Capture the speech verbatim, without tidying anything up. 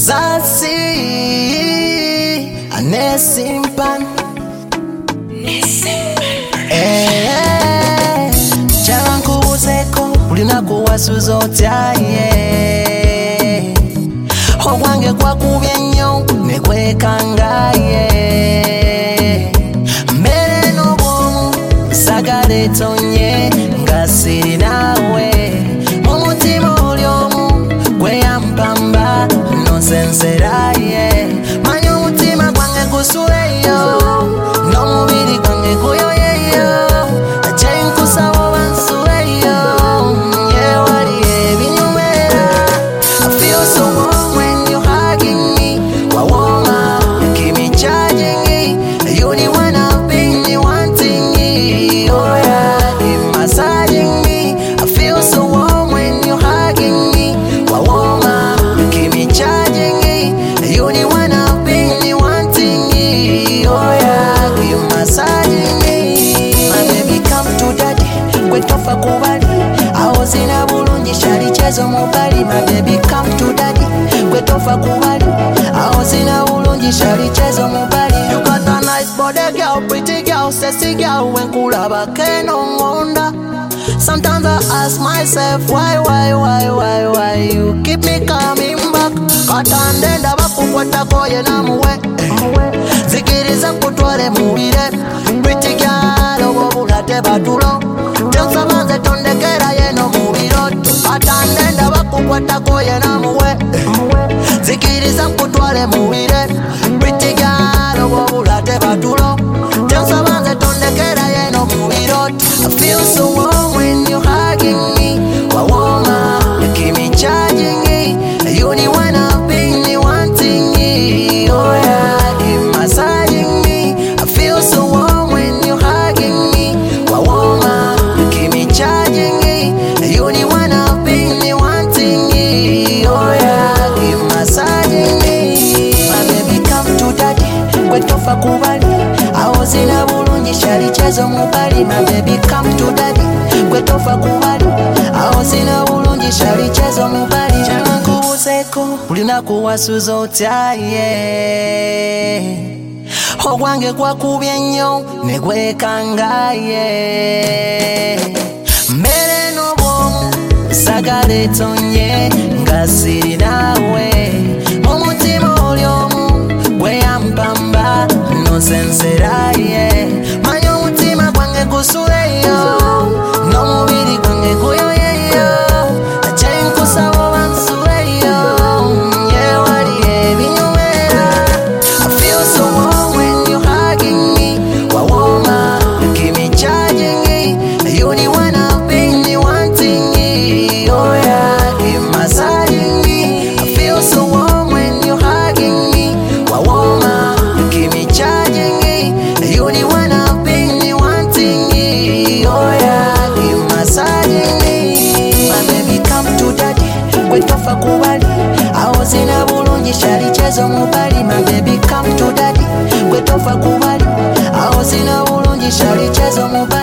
Zasi Anesimpan Eh Charanku uzeko ulina kuwasu zote aye Ogwange kwa kubyenyo nekwekanga ye Mbere n'obwomu sagale tonye ngasiri nawe Mumutima olyomu gwe yampamba nonsenseraye Manyi omutima gwange gusuleyo n'omubiri gwange guyoyeyo Ache nkusaba bansuleyo yewali ebinyumera I feel so warm when you're hugging me Wawoma, keep me charging me You're the one I've been wanting me Oh yeah, keep massaging me I feel so warm when you're hugging me Wawoma, keep me charging me You're the one I've been wanting me Oh yeah, keep massaging me My baby come to daddy Kwetofa kubali Awozina bulungi shali chezo mubali My baby come to daddy Kwetofa kubali Awozina bulungi shali chezo mubali You got a nice body girl, pretty girl, sexy girl When kulaba keno ngonda Sometimes I ask myself why, why, why, why, why You keep me coming back Katandenda bakukwata koye namuwe Zikiriza kutwale mubire Pretty girl, obobulate batulo Tensabanze tondekera yeno mubiroto Katandenda bakukwata koye namuwe Zikiriza kutwale mubire Pretty girl, obobulate batulo Tensabanze tondekera yeno mubiroto I feel so warm when you're hugging me Wawoma, you keep me charging me You're the one I've been wanting me Oh yeah, keep massaging me I feel so warm when you're hugging me Wawoma, you keep me charging me You're the one I've been wanting me Oh yeah, keep massaging me My baby come to daddy Kwetofa kubali Awozina bulungi shali chezo mubali My baby come to daddy Kwetofa kubali Awozina bulungi shali chezo mubali Chankubuzeko ulina kuwasu zote aye Ogwange kwa kubyenyo nekwekanga ye Mbere n'obwomu sagale tonye ngasiri nawe Mumutima olyomu gwe yampamba nonsenseraye Manyi omutima gwange gusuleyo n'omubiri gwange guyoyeyo Ache nkusaba bansuleyo yewali ebinyumera I feel so warm when you're hugging me Wawoma, you keep me charging me You're the one I've been wanting me Oh yeah, keep massaging me I feel so warm when you're hugging me Wawoma, you keep me charging me You're the one I've been wanting me Oh yeah, keep massaging me My baby come to daddy Kwetofa kubali Awozina bulungi shali chezo mubali My baby come to daddy Kwetofa kubali Awozina bulungi shali chezo mubali